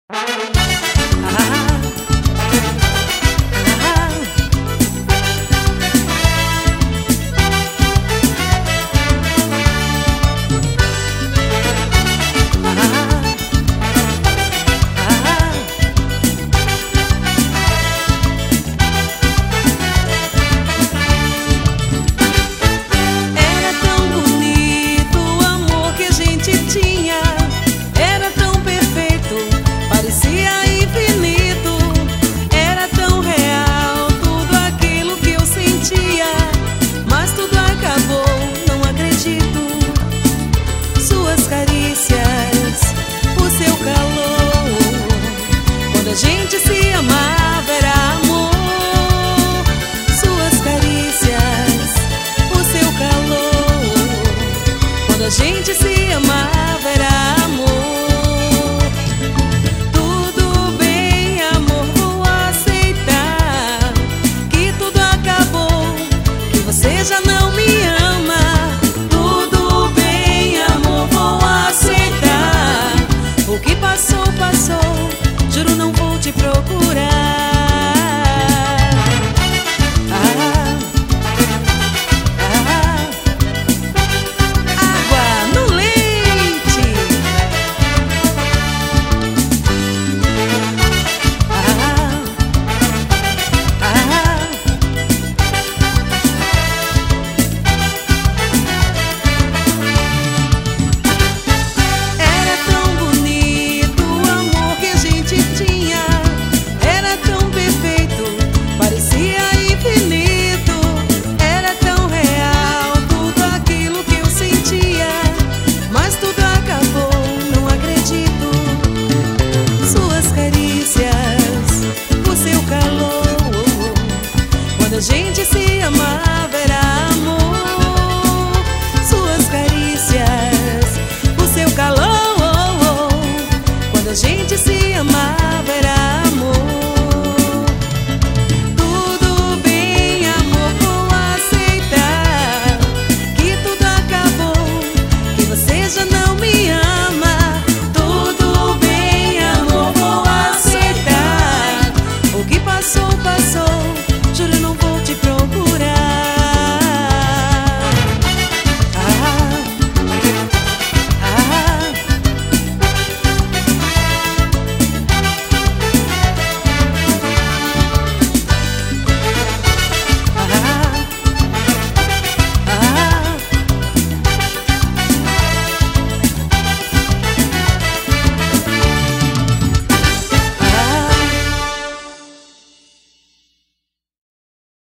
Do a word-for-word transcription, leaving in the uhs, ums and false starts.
A gente se amava, era amor. Suas carícias, o seu calor. Quando a gente se amava, era amor. Tudo bem, amor, vou aceitar que tudo acabou, que você já não me ama. Tudo bem, amor, vou aceitar. O que passou, passou. Juro, não vou te procurar. Ah, ah, água no leite. Ah, ah. Era tão bonito o amor que a gente tinha, era tão perfeito, parecia infinito, era tão real tudo aquilo que eu sentia, mas tudo acabou, não acredito. Suas carícias, o seu calor, quando a gente se amava, era amor. Suas carícias, o seu calor, quando a gente se amava.